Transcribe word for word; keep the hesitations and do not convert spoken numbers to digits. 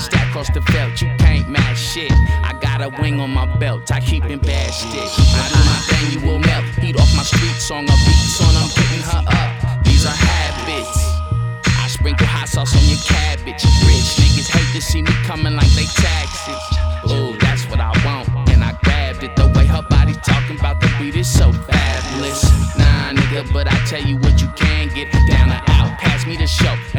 stack across the belt, you can't match shit. I got a wing on my belt, I keep in bad stitch. I do my thing, you will melt. Heat off my street song, a beats on, I'm getting her up. These are habits. I sprinkle hot sauce on your cabbage. Rich niggas hate to see me coming like they taxes. Ooh, that's what I want, and I grabbed it. The way her body talking about the beat is so fabulous. Nah, nigga, but I tell you what you can get. Down or out, pass me the show.